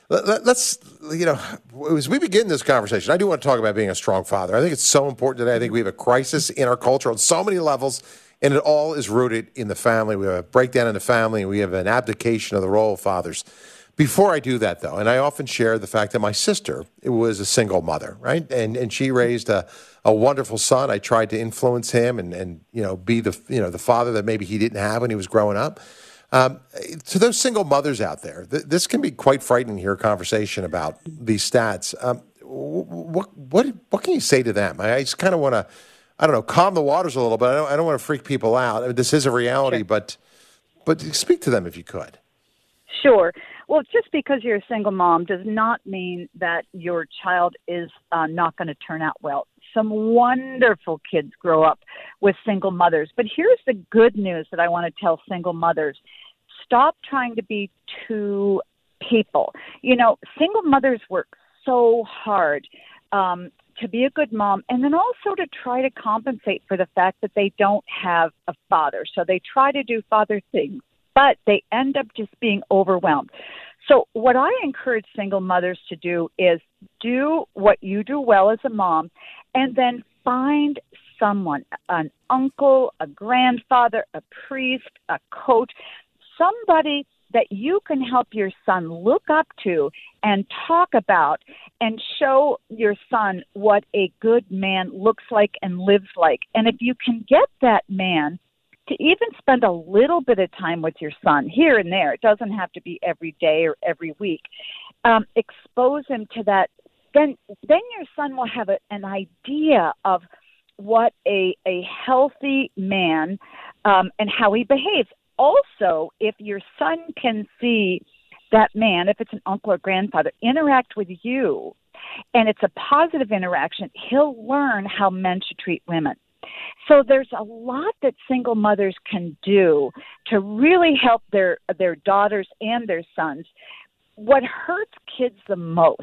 Let, let, let's, you know, as we begin this conversation, I do want to talk about being a strong father. I think it's so important today. I think we have a crisis in our culture on so many levels, and it all is rooted in the family. We have a breakdown in the family, and we have an abdication of the role of fathers. Before I do that, though, and I often share the fact that my sister was a single mother, right? And and she raised a, a wonderful son. I tried to influence him and, and, you know, be the, you know, the father that maybe he didn't have when he was growing up. Um, to those single mothers out there, th- this can be quite frightening to hear a conversation about these stats. Um, what, what, what can you say to them? I, I just kind of want to, I don't know, calm the waters a little bit. I don't, I don't want to freak people out. I mean, this is a reality, sure. but, but speak to them if you could. Sure. Well, just because you're a single mom does not mean that your child is uh, not going to turn out well. Some wonderful kids grow up with single mothers. But here's the good news that I want to tell single mothers. Stop trying to be two people. You know, single mothers work so hard um, to be a good mom and then also to try to compensate for the fact that they don't have a father. So they try to do father things, but they end up just being overwhelmed. So what I encourage single mothers to do is do what you do well as a mom and then find someone, an uncle, a grandfather, a priest, a coach, somebody that you can help your son look up to and talk about and show your son what a good man looks like and lives like. And if you can get that man to even spend a little bit of time with your son here and there, it doesn't have to be every day or every week, um, expose him to that, then then your son will have a, an idea of what a, a healthy man um, and how he behaves. Also, if your son can see that man, if it's an uncle or grandfather, interact with you, and it's a positive interaction, he'll learn how men should treat women. So there's a lot that single mothers can do to really help their their daughters and their sons. What hurts kids the most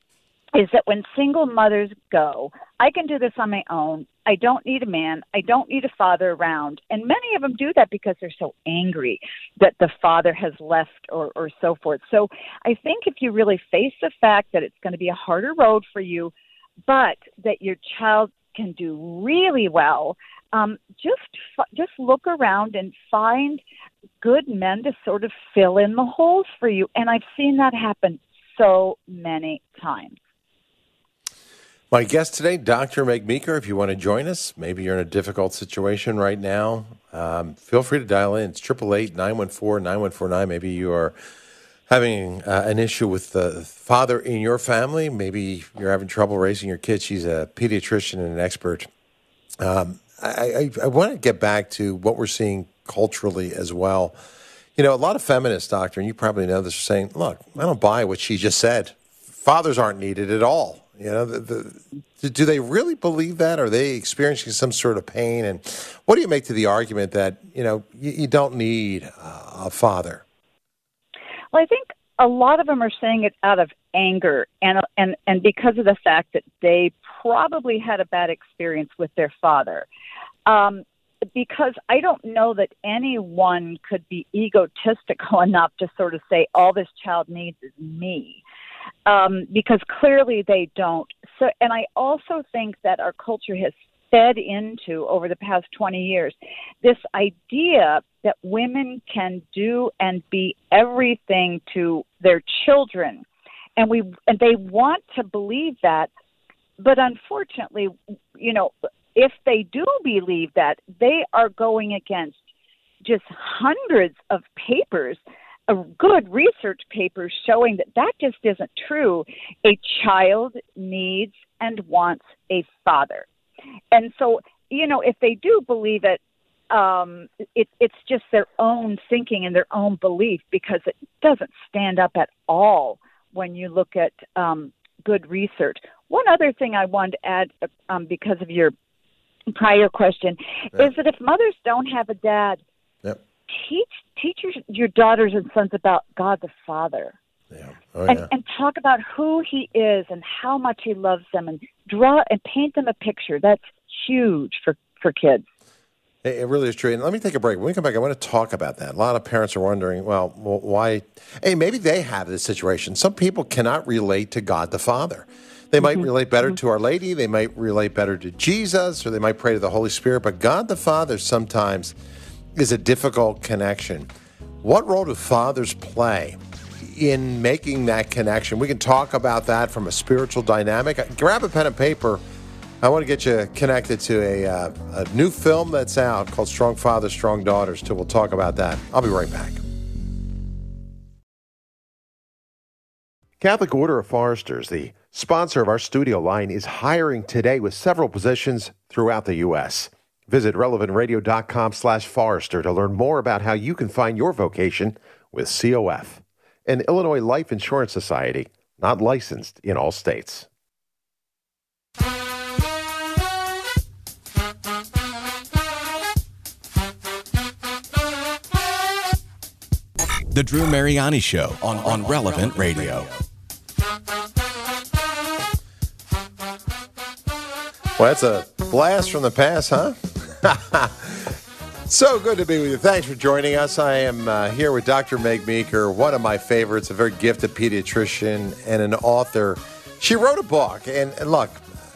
is that when single mothers go, I can do this on my own. I don't need a man. I don't need a father around. And many of them do that because they're so angry that the father has left or, or so forth. So I think if you really face the fact that it's going to be a harder road for you, but that your child can do really well, um, just just look around and find good men to sort of fill in the holes for you. And I've seen that happen so many times. My guest today, Doctor Meg Meeker. If you want to join us, maybe you're in a difficult situation right now, um, feel free to dial in. It's eight eight eight, nine one four, nine one four nine. Maybe you are having uh, an issue with the father in your family. Maybe you're having trouble raising your kids. She's a pediatrician and an expert. Um, I, I, I want to get back to what we're seeing culturally as well. You know, a lot of feminists, doctor, and you probably know this, are saying, look, I don't buy what she just said. Fathers aren't needed at all. You know, the, the, do they really believe that? Are they experiencing some sort of pain? And what do you make to the argument that, you know, you, you don't need uh, a father? Well, I think a lot of them are saying it out of anger and and and because of the fact that they probably had a bad experience with their father. Um, because I don't know that anyone could be egotistical enough to sort of say, all this child needs is me. Um, because clearly they don't. So, and I also think that our culture has fed into, over the past twenty years, this idea that women can do and be everything to their children. And we and they want to believe that, but unfortunately, you know, if they do believe that, they are going against just hundreds of papers, of good research papers showing that that just isn't true. A child needs and wants a father. And so, you know, if they do believe it, um, it, it's just their own thinking and their own belief, because it doesn't stand up at all when you look at um, good research. One other thing I wanted to add, um, because of your prior question, yeah. is that if mothers don't have a dad, yep. teach teach your, your daughters and sons about God the Father. Yeah. Oh, and, yeah. and talk about who he is and how much he loves them, and draw and paint them a picture. That's huge for, for kids. It, it really is true. And let me take a break. When we come back, I want to talk about that. A lot of parents are wondering, well, why? Hey, maybe they have this situation. Some people cannot relate to God the Father. They might mm-hmm. relate better mm-hmm. to Our Lady. They might relate better to Jesus, or they might pray to the Holy Spirit. But God the Father sometimes is a difficult connection. What role do fathers play in making that connection? We can talk about that from a spiritual dynamic. Grab a pen and paper. I want to get you connected to a, uh, a new film that's out called Strong Fathers, Strong Daughters, too. We'll talk about that. I'll be right back. Catholic Order of Foresters, the sponsor of our studio line, is hiring today with several positions throughout the U S Visit relevantradio.com slash Forester to learn more about how you can find your vocation with C O F, an Illinois Life Insurance Society, not licensed in all states. The Drew Mariani Show on, on Relevant Radio. Well, that's a blast from the past, huh? So good to be with you. Thanks for joining us. I am uh, here with Doctor Meg Meeker, one of my favorites, a very gifted pediatrician and an author. She wrote a book, and, and look,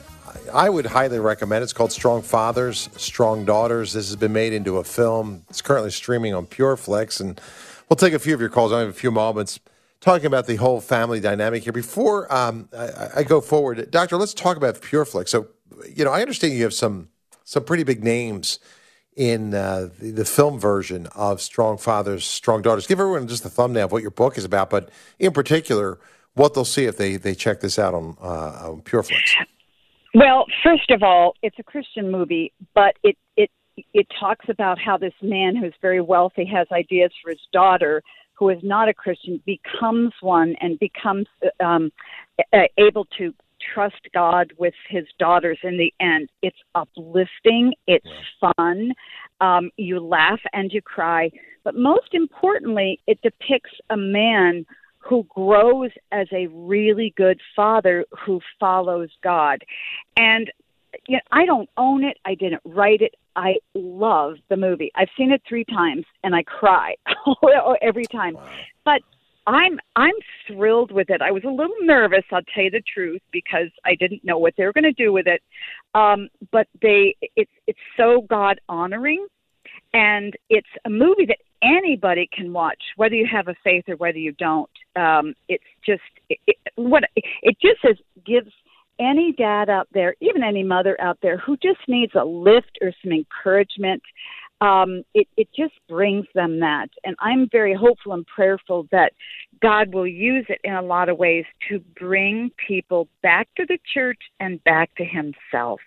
I would highly recommend it. It's called Strong Fathers, Strong Daughters. This has been made into a film. It's currently streaming on PureFlix, and we'll take a few of your calls. I have a few moments talking about the whole family dynamic here. Before um, I, I go forward, Doctor, let's talk about PureFlix. So, you know, I understand you have some some pretty big names in uh, the, the film version of Strong Fathers, Strong Daughters. Give everyone just a thumbnail of what your book is about, but in particular, what they'll see if they, they check this out on, uh, on PureFlix. Well, first of all, it's a Christian movie, but it, it it talks about how this man who's very wealthy has ideas for his daughter, who is not a Christian, becomes one and becomes um, able to trust God with his daughters in the end. It's uplifting. It's fun. Um, you laugh and you cry. But most importantly, it depicts a man who grows as a really good father who follows God. And you know, I don't own it. I didn't write it. I love the movie. I've seen it three times, and I cry every time. Wow. But I'm I'm thrilled with it. I was a little nervous, I'll tell you the truth, because I didn't know what they were going to do with it. Um, but they it's it's so God honoring, and it's a movie that anybody can watch, whether you have a faith or whether you don't. Um, it's just it, it, what it just says gives any dad out there, even any mother out there who just needs a lift or some encouragement. Um, it, it just brings them that. And I'm very hopeful and prayerful that God will use it in a lot of ways to bring people back to the church and back to himself.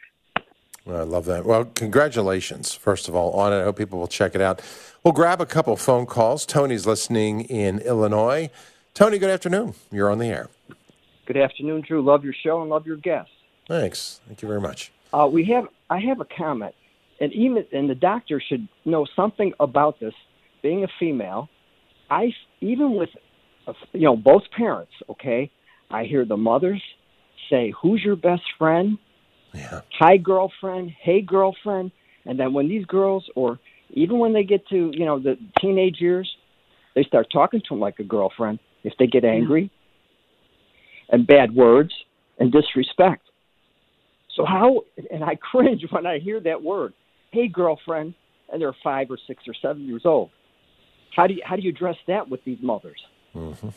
I love that. Well, congratulations, first of all, on it. I hope people will check it out. We'll grab a couple phone calls. Tony's listening in Illinois. Tony, good afternoon. You're on the air. Good afternoon, Drew. Love your show and love your guests. Thanks. Thank you very much. Uh, we have. I have a comment. And even and the doctor should know something about this. Being a female, I even with you know both parents. Okay, I hear the mothers say, "Who's your best friend?" Yeah. Hi, girlfriend. Hey, girlfriend. And then when these girls, or even when they get to you know the teenage years, they start talking to them like a girlfriend. If they get angry, yeah. and bad words and disrespect. So how? And I cringe when I hear that word. Hey, girlfriend, and they're five or six or seven years old. How do you how do you address that with these mothers? Mm-hmm.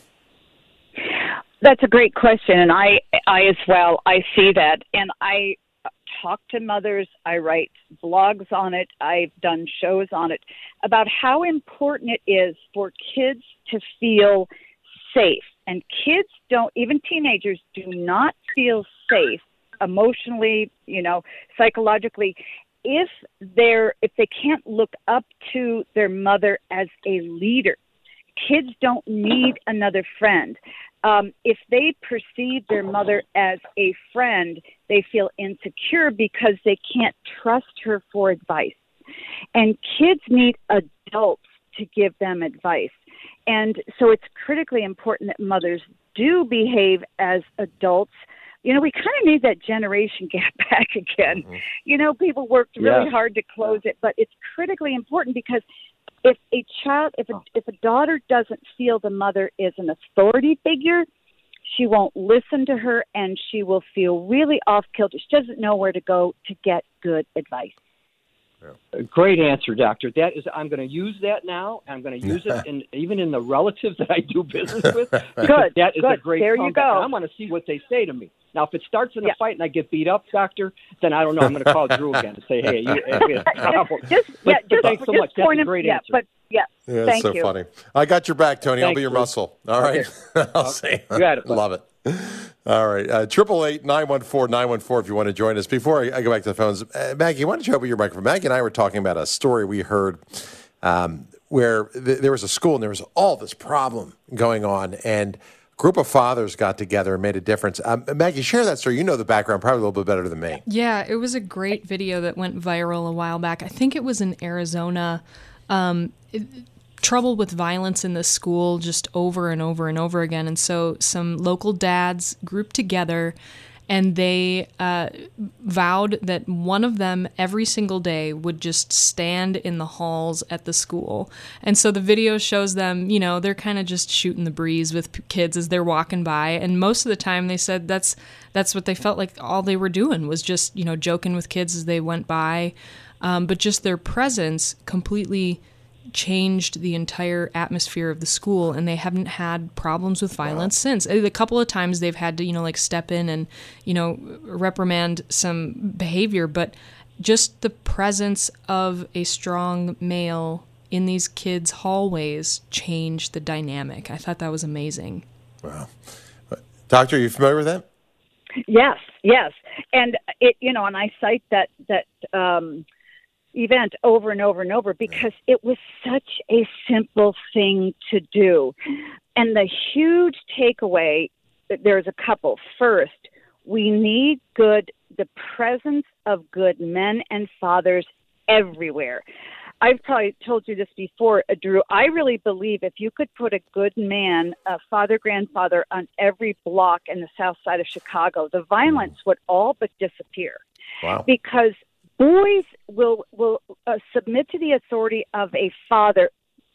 That's a great question, and I I as well I see that, and I talk to mothers. I write blogs on it. I've done shows on it about how important it is for kids to feel safe, and kids don't, even teenagers do not feel safe emotionally, you know, psychologically. If they're if they can't look up to their mother as a leader, kids don't need another friend. Um, if they perceive their mother as a friend, they feel insecure because they can't trust her for advice. And kids need adults to give them advice. And so it's critically important that mothers do behave as adults You know, we kind of need that generation gap back again. Mm-hmm. You know, people worked really Yes. hard to close it, but it's critically important because if a child, if a, if a daughter doesn't feel the mother is an authority figure, she won't listen to her, and she will feel really off kilter. She doesn't know where to go to get good advice. A great answer, Doctor. That is, I'm going to use that now. I'm going to use it in, even in the relatives that I do business with. Good. That is good. a great There you comeback. go. And I want to see what they say to me. Now, if it starts in a Yeah. fight and I get beat up, Doctor, then I don't know. I'm going to call Drew again and say, hey, you, we had a problem. Just, But- yeah, but just, thanks so just much. That's point a him- great yeah, answer. But yeah, Yeah, that's thank so you. funny. I got your back, Tony. I'll Thanks, be your Bruce. muscle. All right. I'll say. You got it, bud. Love it. All right. Uh, Triple eight nine one four nine one four. If you want to join us. Before I, I go back to the phones, uh, Maggie, why don't you open your microphone? Maggie and I were talking about a story we heard um, where th- there was a school and there was all this problem going on, and a group of fathers got together and made a difference. Um, Maggie, share that story. You know the background probably a little bit better than me. Yeah, it was a great video that went viral a while back. I think it was in Arizona. Um, it, trouble with violence in the school just over and over and over again. And so some local dads grouped together and they uh, vowed that one of them every single day would just stand in the halls at the school. And so the video shows them, you know, they're kind of just shooting the breeze with p- kids as they're walking by. And most of the time they said that's that's what they felt like all they were doing was just, you know, joking with kids as they went by. Um, but just their presence completely changed the entire atmosphere of the school, and they haven't had problems with violence wow. since. A couple of times they've had to, you know, like step in and, you know, reprimand some behavior, but just the presence of a strong male in these kids' hallways changed the dynamic. I thought that was amazing. Wow. Doctor, are you familiar with that? Yes, yes. And it, you know, and I cite that, that, um, event over and over and over because it was such a simple thing to do. And the huge takeaway, there's a couple. First, we need good, the presence of good men and fathers everywhere. I've probably told you this before, Drew. I really believe if you could put a good man, a father, grandfather on every block in the south side of Chicago, the violence would all but disappear. Wow. Because boys will will uh, submit to the authority of a father,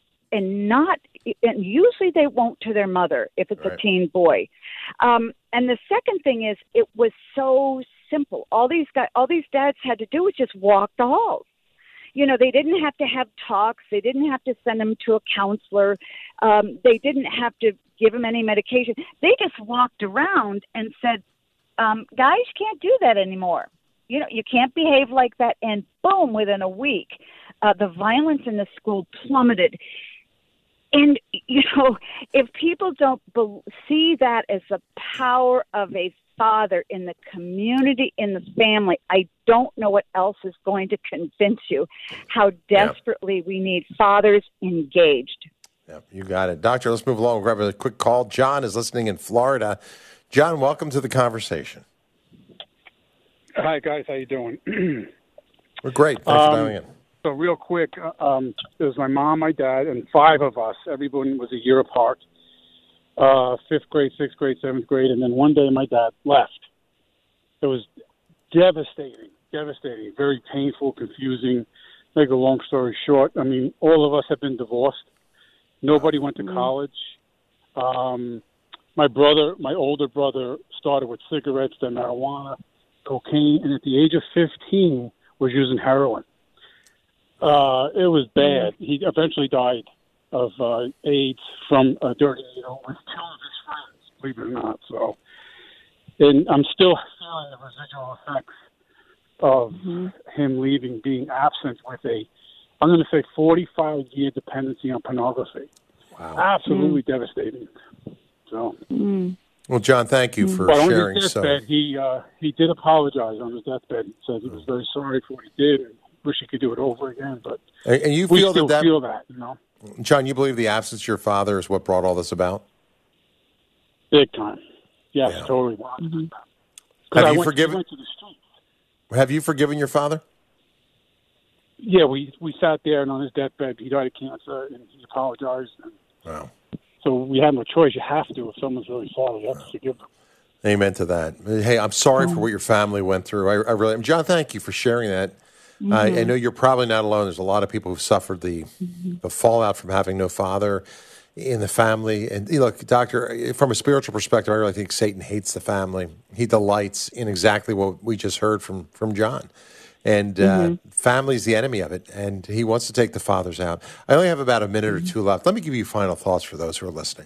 and not, and usually they won't to their mother if it's right. a teen boy. Um, and the second thing is, it was so simple. All these guys, all these dads had to do was just walk the halls. You know, they didn't have to have talks. They didn't have to send them to a counselor. Um, they didn't have to give them any medication. They just walked around and said, um, "Guys, can't do that anymore. You know, you can't behave like that." And boom, within a week, uh, the violence in the school plummeted. And, you know, if people don't be- see that as the power of a father in the community, in the family, I don't know what else is going to convince you how desperately yeah. we need fathers engaged. Yeah, you got it. Doctor, let's move along. We'll grab a quick call. John is listening in Florida. John, welcome to the conversation. Hi, guys. How you doing? We're great. Thanks um, for dialing in. So real quick, um, it was my mom, my dad, and five of us. Everyone was a year apart, uh, fifth grade, sixth grade, seventh grade, and then one day my dad left. It was devastating, devastating, very painful, confusing. Make a long story short, I mean, all of us have been divorced. Nobody went to college. Um, my brother, my older brother, started with cigarettes, then marijuana, cocaine, and at the age of fifteen was using heroin. Uh, it was bad. He eventually died of uh, AIDS from a dirty needle with two of his friends, believe it or not. So, and I'm still feeling the residual effects of mm-hmm. him leaving, being absent with a, I'm going to say, forty-five year dependency on pornography. Wow. Absolutely mm. devastating. So. Mm. Well, John, thank you for but sharing. On his so. deathbed, he uh, he did apologize on his deathbed. He said he was very sorry for what he did and wish he could do it over again. But and, and you we feel still that, that feel that, you know, John, you believe the absence of your father is what brought all this about? Big time. Yes, yeah. totally. Mm-hmm. Have I you went, forgiven? went to the street. Have you forgiven your father? Yeah, we we sat there, and on his deathbed, he died of cancer, and he apologized. And wow. So we had no choice. You have to. If someone's really sorry, you have to forgive them. Amen to that. Hey, I'm sorry mm-hmm. for what your family went through. I, I really am. John, thank you for sharing that. Mm-hmm. Uh, I know you're probably not alone. There's a lot of people who've suffered the, mm-hmm. the fallout from having no father in the family. And you know, look, Doctor, from a spiritual perspective, I really think Satan hates the family. He delights in exactly what we just heard from, from John. And mm-hmm. uh, family's the enemy of it, and he wants to take the fathers out. I only have about a minute mm-hmm. or two left. Let me give you final thoughts for those who are listening.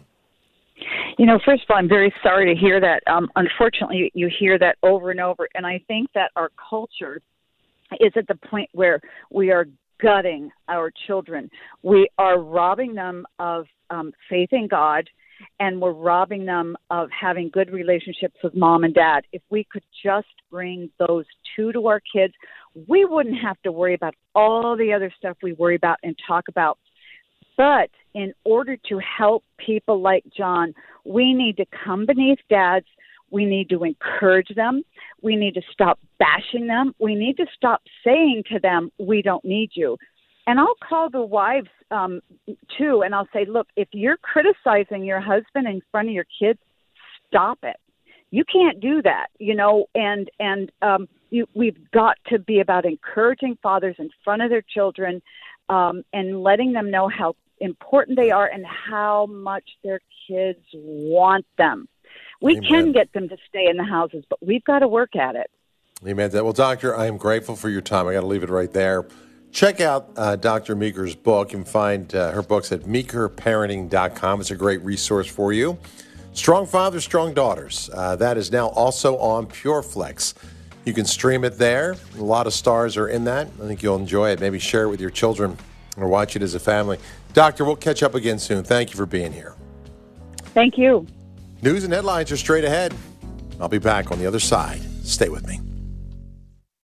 You know, first of all, I'm very sorry to hear that. Um, unfortunately, you hear that over and over, and I think that our culture is at the point where we are gutting our children. We are robbing them of um, faith in God, and we're robbing them of having good relationships with mom and dad. If we could just bring those two to our kids, we wouldn't have to worry about all the other stuff we worry about and talk about. But in order to help people like John, we need to come beneath dads. We need to encourage them. We need to stop bashing them. We need to stop saying to them, we don't need you. And I'll call the wives, um, too, and I'll say, look, if you're criticizing your husband in front of your kids, stop it. You can't do that, you know, and and um, you, we've got to be about encouraging fathers in front of their children um, and letting them know how important they are and how much their kids want them. We Amen. Can get them to stay in the houses, but we've got to work at it. Amen. Well, Doctor, I am grateful for your time. I got to leave it right there. Check out uh, Doctor Meeker's book. You can find uh, her books at meeker parenting dot com. It's a great resource for you. Strong Fathers, Strong Daughters. Uh, that is now also on PureFlix. You can stream it there. A lot of stars are in that. I think you'll enjoy it. Maybe share it with your children or watch it as a family. Doctor, we'll catch up again soon. Thank you for being here. Thank you. News and headlines are straight ahead. I'll be back on the other side. Stay with me.